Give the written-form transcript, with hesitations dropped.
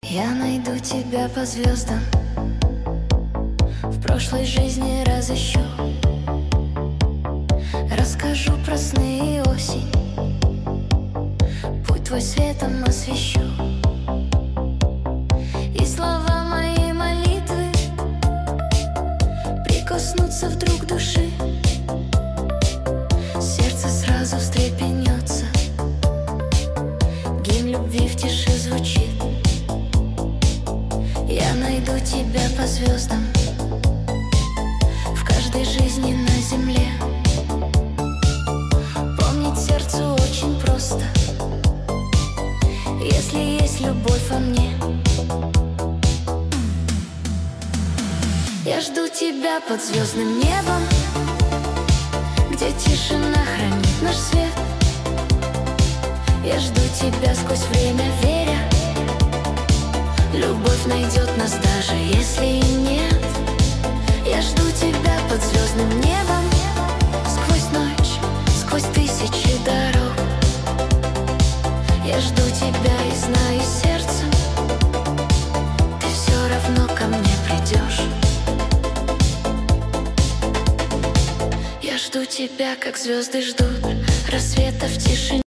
Я найду тебя по звездам, в прошлой жизни разыщу, расскажу про сны и осень, путь твой светом освещу. И слова моей молитвы прикоснутся вдруг души, сердце сразу встрепенется, гимн любви в тиши звучит. Я найду тебя по звездам, в каждой жизни на земле. Помнить сердцу очень просто, если есть любовь во мне. Я жду тебя под звездным небом, где тишина хранит наш свет. Я жду тебя сквозь время, веря, любовь найдет нас, даже если и нет. Я жду тебя под звездным небом, сквозь ночь, сквозь тысячи дорог. Я жду тебя и знаю сердцем, ты все равно ко мне придешь. Я жду тебя, как звезды ждут рассвета в тишине.